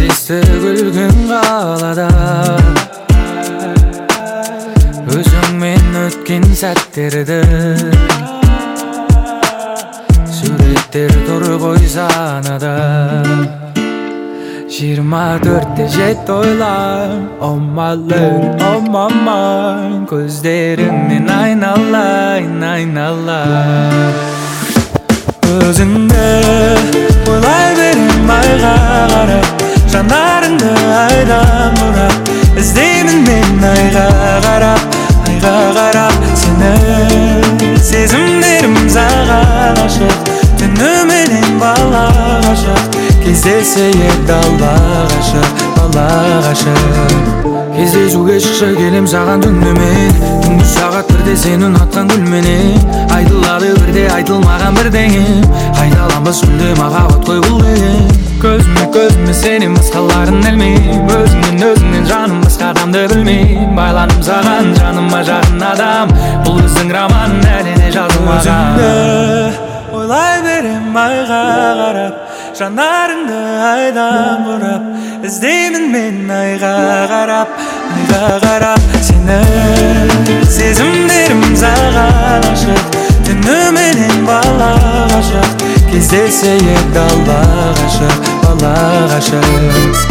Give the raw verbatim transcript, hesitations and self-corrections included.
есті күлгін қалада, өзіңмен өткен сәттерді суреттер тұр ғой санада. Жиырма төртте жетті ойлар, oh my love, oh my mind, көздеріңнен айналайын, айналайын. Өзіңді ойлай берем айға қарап, жанарыңды айдан бұрап, іздеймін мен айға қарап, айға қарап сені. Сезімдерім саған ашық, түніменен бала ғашық, кездесе ек алла ғашық, бала ғашық. Кездесуге шықшы келем саған түнімен, түнгі сағат бірде сен ұнатқан гүлменен. Айтылады бірде айтылмаған бірдеңе, қайталанбас мүлде махаббат қой бұл деген. Көзіме көзіме сенен басқаларын ілмейм, өзіңнен өзіңнен жаным басқа адамды білмейм. Байланым саған жаныма жақын адам, бұл біздің роман әліне жазылмаған. Өзіңді ойлай берем айға қарап, жанарыңды айдан бұрап, іздеймін мен айға қарап, айға қарап сені. Сезімдерім саған ашық, түніменен бала ғашық, кездесе ек алла ғашық, бала ғашық.